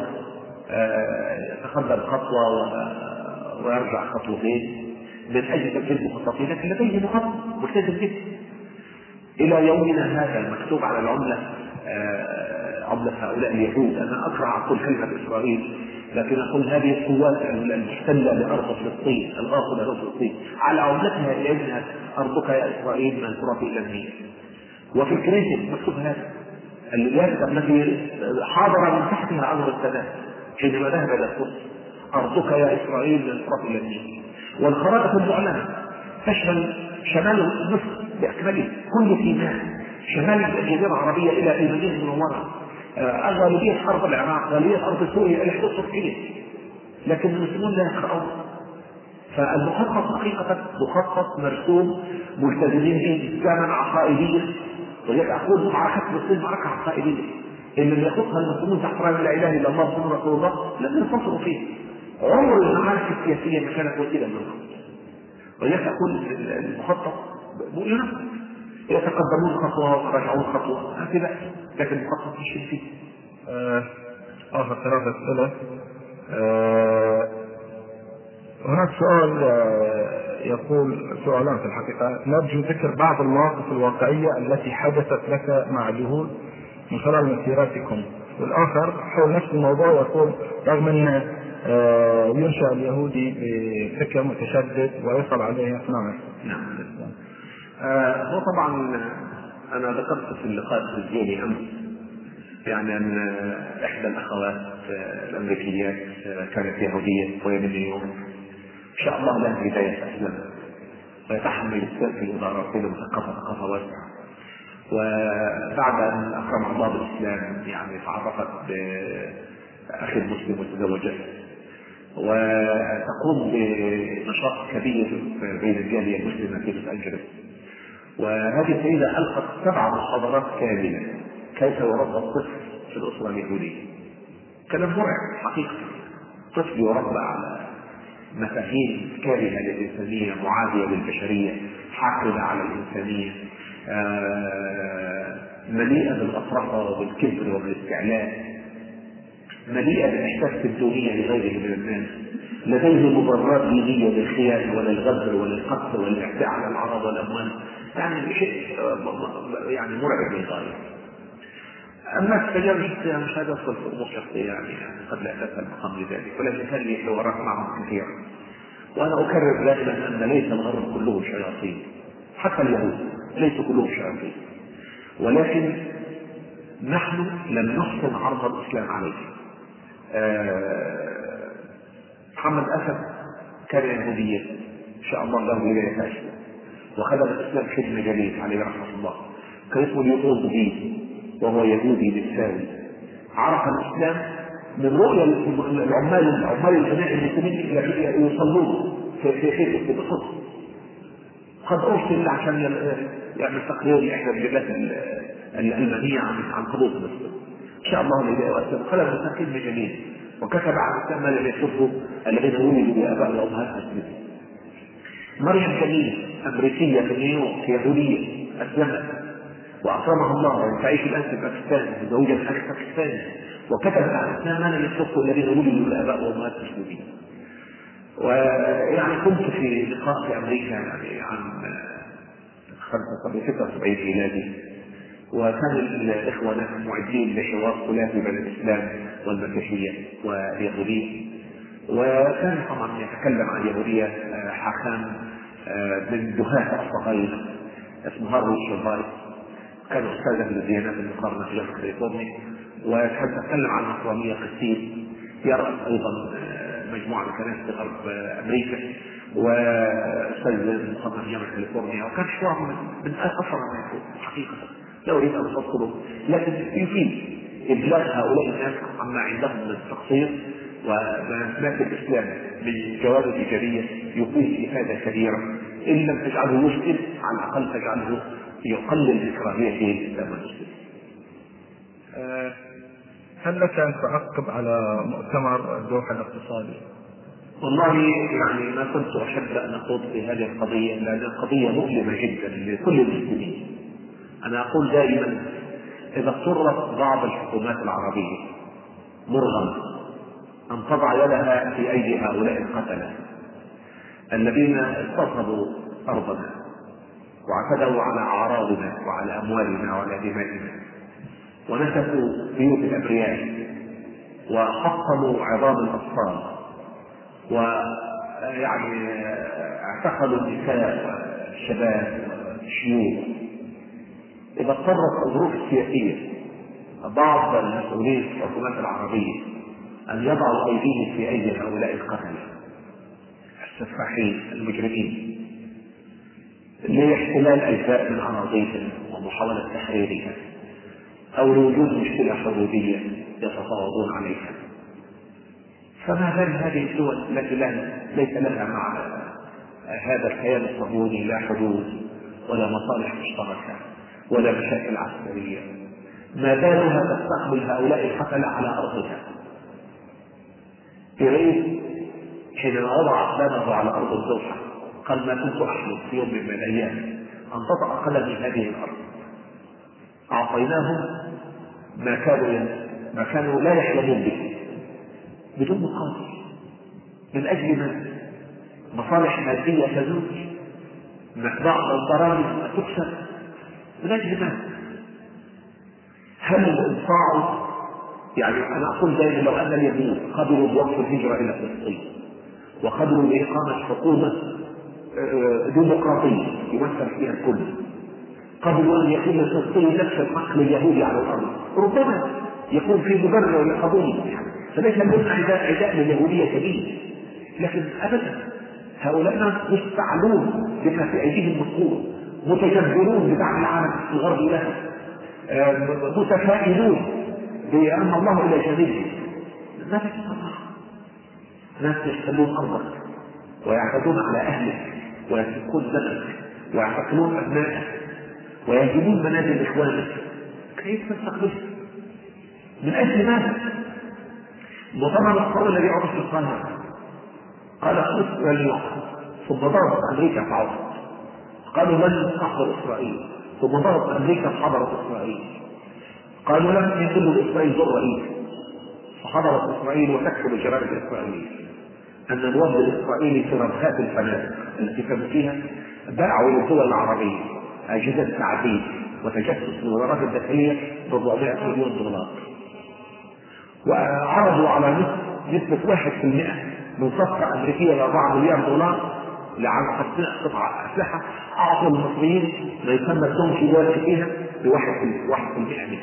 Speaker 1: يتقدم خطوة ويرجع خطوتين من أجل تنفيذ مخططين، لكن لديه مخطط ملتزم به إلى يومنا هذا. مكتوب على العملة عملة هؤلاء اليهود. أنا أكره أقول كلمة إسرائيل لكن أقول هذه القوات المحتلة لأرض فلسطين الغاصبة لأرض فلسطين على عودتها إلى أنها أرضك يا إسرائيل من الفرات إلى النيل. وفي الكنيسة مكتوب هذا اليافطة التي حاضر من تحتها أمر السادات حينما ذهب إلى القدس: أرضك يا إسرائيل من الفرات إلى النيل. والخرائط المعلنة تشمل شمال مصر بأكمله، كل سيناء، شمال الجزيرة العربية إلى المدينة المنورة، غالبية أرض العراق، غالبية أرض سوريا اللي حدثت إليه، لكن المسلمون لا يقرؤون. فالمخطط حقيقة مخطط مرسوم ملتزمين به إسلاما عقائديا. ولذلك أقول معركة فلسطين معركة عقائدية، إن لم يخطها المسلمون تحت راية لا إله إلا الله محمد رسول الله لم ينتصروا فيه. عمر المعارك السياسية ما كانت وسيلة من الخطط. ولذلك أقول المخطط ينفذ، يتقدمون خطوة ويرجعون خطوة هكذا، لكن المخطط مش فيه.
Speaker 3: آخر 3 أسئلة. هناك سؤال يقول، سؤالان في الحقيقة: نرجو ذكر بعض المواقف الواقعية التي حدثت لك مع اليهود من خلال مسيرتكم. والآخر حول نفس الموضوع يقول: رغم أن ينشأ اليهودي بفكر متشدد ويصل عليه أثناء.
Speaker 1: نعم. هو طبعا أنا ذكرت في اللقاء التسجيلي أمس يعني أن إحدى الأخوات الأمريكيات كانت يهودية وهي من نيويورك، إن شاء الله لها بداية أسلم ويتحمل السير في الإدارة كل مثقفة ثقافة واسعة. وبعد أن أكرم الله بالإسلام يعني تعرفت بأخي المسلم وتزوجت، وتقوم بنشاط كبير بين الجالية المسلمة في لوس أنجلوس. وهذه السيدة ألقت 7 محاضرات كاملة كيف يربى الطفل في الأسرة اليهودية. كلام مرعب حقيقة، طفل يربى على مفاهيم كارهة للإنسانية، معادية للبشرية، حاقدة على الإنسانية، مليئة بالأطرافة وبالكبر وبالاستعلاء، مليئة بالإحساس بالدونية لغيره من الناس، لديه مبررات دينية للخيانة وللغدر وللقتل والاعتداء على الأعراض والأموال. يعني شيء يعني مرعب للغاية. أما التجارب مش هذا أدخل في أمور شخصية يعني قد لا أتى المقام لذلك، ولكن كان لي حوارات معهم كثيرا. وأنا أكرر دائما أن ليس الغرب كلهم شياطين، حتى اليهود ليسوا كلهم شياطين، ولكن نحن لم نحسن عرض الإسلام عليه. محمد أسد كان يهوديا إن شاء الله له ولاية أسد، وخدم الإسلام خدمة جليل عليه رحمة الله. كان اسمه اليوطوز بيه وهو يهودي بالساوي، عرف الإسلام من رؤية العمال البناء المسلمين يصلون في خير القدس. قد أرسل عشان يعمل تقرير لإحدى الجبهات الألمانية عن قبول مصر. إن شاء الله الإله وأسلم خلق التقييم بجميل، وكتب عن الإسلام ما لم يكتبه الذين ولدوا بآباء وأمهات أسلموا. مريم جميل أمريكية في نيويورك يهودية أسلمت وأكرمها الله وتعيش الآن في باكستان متزوجة من أخ باكستاني، وكتبت عن الإسلام ما لم يكتبه الذين ولدوا بآباء وأمهات أسلموا. ويعني كنت في لقاء في أمريكا يعني عن 76 ميلادي، وكان الإخوة معدين لحوار ثلاثي بين الإسلام والمسيحية واليهودية. وكان طبعا يتكلم عن اليهودية حاخام من دهاة الصهاينة اسمه هارولد شوفاي، كان أستاذا في الديانات المقارنة في جامعة كاليفورنيا، وكان يتكلم عن النصرانية قسيس يرأس أيضا مجموعة من كنائس في غرب أمريكا، وأستاذ مقارنة في جامعة كاليفورنيا. وكان حوار من أثر ما يكون حقيقة، لا أريد أن أفصله، لكن يفيد إبلاغ هؤلاء الناس عما عندهم من التقصير ومناسبات الإسلام من جوانب إيجابية، يفيد إفادة كبيرة. إن لم تجعله يشكل على الأقل تجعله يقلل إكراهيته للإسلام والمسلمين.
Speaker 3: هل لك أن تعقب على مؤتمر الدوحة الاقتصادي؟
Speaker 1: والله يعني ما كنت أحب أن أخوض في هذه القضية، لأن القضية مؤلمة جدا لكل المسلمين. أنا أقول دائما إذا اضطرت بعض الحكومات العربية مرغمة أن تضع يدها في أيدي هؤلاء القتلة الذين اغتصبوا أرضنا واعتدوا على أعراضنا وعلى أموالنا وعلى دمائنا ونسفوا بيوت الأبرياء وحطموا عظام الأطفال، ويعني اعتقلوا النساء والشباب والشيوخ. إذا اضطرت الظروف السياسية بعض المسؤولين في الحكومات العربية أن يضعوا أيديهم في أيدي هؤلاء القتلة السفاحين المجرمين لاحتلال أجزاء من أراضيهم ومحاولة تحريرها، أو لوجود مشكلة حدودية يتفاوضون عليها، فما بال هذه الدول التي ليس لها مع هذا الكيان الصهيوني لا حدود ولا مصالح مشتركة ولا مشاكل عسكرية، ما بالها تستقبل هؤلاء القتلة على أرضها؟ إيران حينما وضع أقدامه على أرض الدوحة قال: ما كنت أحلم في يوم من الأيام أن تطأ قدمي هذه الأرض. أعطيناهم ما كانوا لا يحلمون به بدون مقابل، من أجل ما؟ مصالح مادية تزول، بعض الضرائب تكسر، من أجل ما؟ هل الإنصاع؟ يعني أنا أقول دائما لو أن اليهود قبلوا بوقف الهجرة إلى فلسطين وقبلوا بإقامة حكومة ديمقراطية يمثل فيها الكل، قبلوا أن يكون فلسطين نفس الحق لليهود على الأرض، ربما يكون في مبرر لقبولهم، فليس لهم عداء لليهودية كبير، لكن أبدا هؤلاء الناس مستعلون بما في أيديهم من قوة، متجبرون بدعم العالم الغربي لهم، متفائلون بأن الله إلى جانبهم. ماذا تستطيع؟ ناس يحتلون أرضك ويعتدون على أهلك ويسفكون دمك ويعتقلون أبنائك ويهدمون منازل إخوانك، كيف تستقبل؟ من أجل ماذا؟ مؤتمر القوى الذي عرف في القاهرة قال مصر لن يعقل، ثم ضربت أمريكا فعرضت، قالوا لن تحضر إسرائيل، ثم ضربت أمريكا فحضرت إسرائيل، قالوا لن يكون لإسرائيل دور رئيس، فحضرت إسرائيل وتكتب الجرائد الإسرائيلية أن الوفد الإسرائيلي في ربخات الفنادق التي كانوا فيها باعوا للدول العربية أجهزة تعديل وتجسس من الوزارات الداخلية ب 400 مليون دولار، وعرضوا على مصر نسبة 1% من صفقة أمريكية ل 4 مليار دولار لعن 500 قطعة أسلحة، أعطوا المصريين ما يسمى الدون في فيها ب1% منها.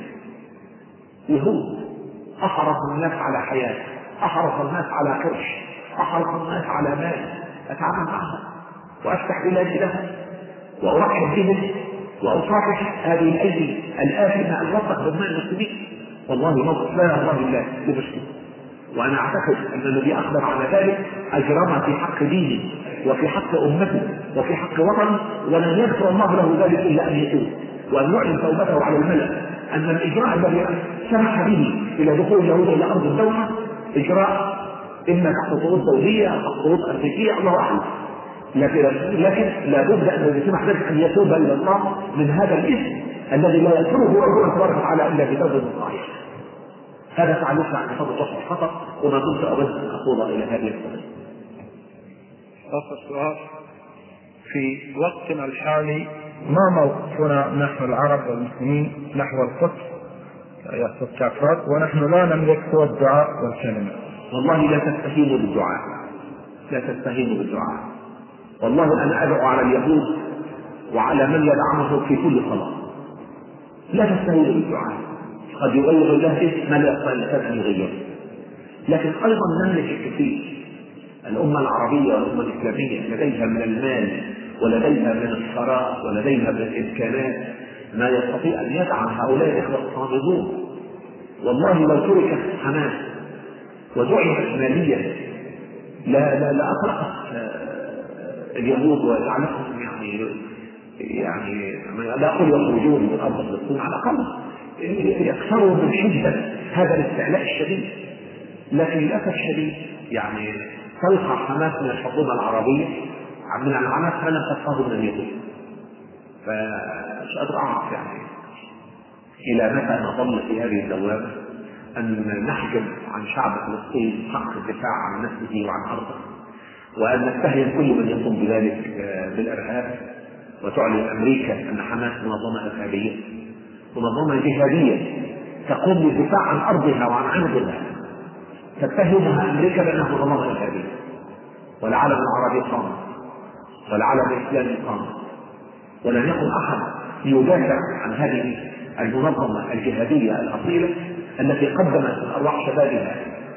Speaker 1: يهود أحرص الناس على حياة، أحرص الناس على كرش، أحرص الناس على مال، أتعامل معهم وأفتح بلادي لهم وأرحب بهم وأصافح هذه الأيدي الآثمة الوسط دماء المسلمين. والله موقف لا يرضاه الله لمسلم، وأنا أعتقد أن الذي أخبر على ذلك أجرم في حق دينه وفي حق أمته وفي حق وطنه، ولن يغفر الله له ذلك إلا أن يتوب وأن يعلن توبته على الملأ أن الإجراء الذي سمح به إلى دخول اليهود إلى أرض الدولة إجراء إما تحت ضغوط دولية أو تحت ضغوط أمريكية الله أعلم، لكن لا بد أن الذي سمح ذلك أن يتوب إلى الله من هذا الإثم الذي لا يغفره ربنا تبارك وتعالى إلا بتوبة صحيحة. هذا تعليق عن حفظ الوصف فقط، وما كنت أود أن أخوض إلى هذه السنة.
Speaker 3: السؤال: في وقتنا الحالي ما موقفنا نحن العرب والمسلمين نحو القدس يا كافرات، ونحن لا نملك سوى الدعاء والكلمة؟
Speaker 1: والله لا تستهينوا بالدعاء، لا تستهينوا بالدعاء. والله أنا أدعو على اليهود وعلى من يدعمه في كل صلاة، لا تستهينوا بالدعاء. قد يغير الله ما لا يقبل الإنسان أن يغيره، لكن أيضا نملك الكثير. الأمة العربية والأمة الإسلامية لديها من المال ولديها من الثراء ولديها من الإمكانات ما يستطيع أن يدعم هؤلاء الإخوة الصامدون. والله لو تركت حماس ودعمت ماليا لا أطلقت اليهود وجعلتهم يعني لا أقول يخرجون من أرض فلسطين، على الأقل يكثروا من حدة هذا الاستعلاء الشديد. لكن للأسف الشديد يعني تلقى حماس من الحكومة العربية من العناصر ما لم تفقه من اليهود. فمش قادر أعرف يعني إلى متى نظل في هذه الدوامة أن نحجب عن شعب فلسطين حق الدفاع عن نفسه وعن أرضه، وأن نتهم كل من يقوم بذلك بالإرهاب، وتعلن أمريكا أن حماس منظمة إرهابية، منظمة جهادية تقوم بالدفاع عن أرضها وعن عرضها تتهمها أمريكا بأنها منظمة إرهابية، والعالم العربي قام، والعالم الإسلامي قام، ولم يكن أحد يدافع عن هذه المنظمة الجهادية الأصيلة التي قدمت من أرواح شبابها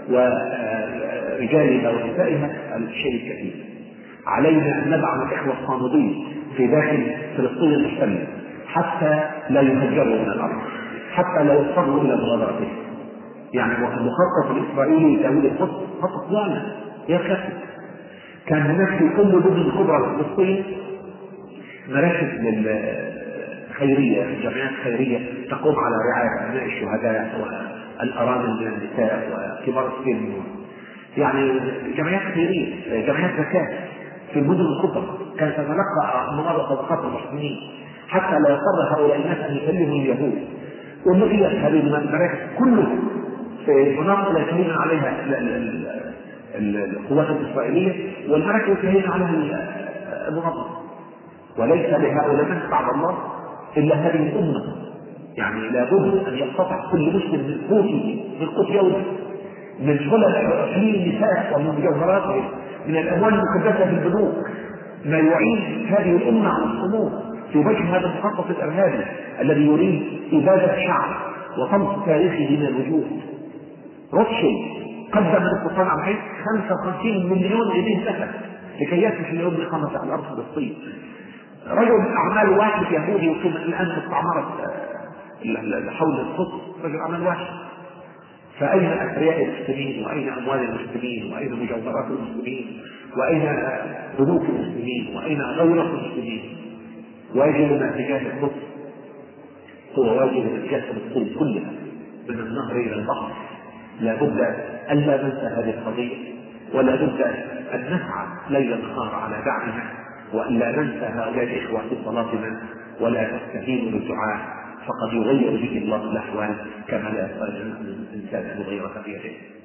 Speaker 1: ورجالها ونسائها الشيء الكثير. علينا أن ندعم الإخوة الصامدين في داخل فلسطين المحتلة حتى لا يهجروا من الأرض، حتى لا يضطروا إلى مغادرته. يعني المخطط الإسرائيلي لتهويد القدس خطط ظالم يا كافر. كان هناك في كل مدن الكبرى في فلسطين مراكز خيرية، جمعيات خيرية تقوم على رعاية أبناء الشهداء والأرامل من النساء وكبار السن، يعني جمعيات خيرية، جمعيات زكاة في المدن الكبرى كانت تتلقى أموال وصدقات المسلمين حتى لا يضطر هؤلاء الناس أن يكلموا اليهود. وبقيت هذه المراكز كلها في المناطق التي يهين عليها القوات الإسرائيلية والمراكز التي يهين عليها المنظمة. وليس لهؤلاء من بعد الله إلا هذه الأمة. يعني لابد أن يقتطع كل مسلم من قوته، من قوت يومه، من حلل النساء ومن مجوهراتهم، من الأموال المقدسة في البنوك، ما يعين هذه الأمة على الصمود في وجه هذا المخطط الإرهابي الذي يريد إبادة الشعب وطمس تاريخه من الوجود. روتشيلد قدم للسلطان عبد العزيز 55 مليون جنيه ذهب لكي يسمح لهم الإقامة على الأرض فلسطين. رجل أعمال واحد يهودي يقيم الآن مستعمرة حول القدس، رجل أعمال واحد. فأين أثرياء المسلمين؟ وأين أموال المسلمين؟ وأين مجوهرات المسلمين؟ وأين بنوك المسلمين؟ وأين غيرة المسلمين؟ واجبنا تجاه القدس هو واجب تجاه فلسطين كلها من النهر إلى البحر. لا بد أن لا ننسى هذه القضية، ولا بد أن نسعى ليل نهار على دعمها، وأن لا ننسى هؤلاء الإخوة في صلاتنا، ولا تستهينوا بالدعاء فقد يغير به الله الأحوال كما لا يستطيع الإنسان أن يغير بيده.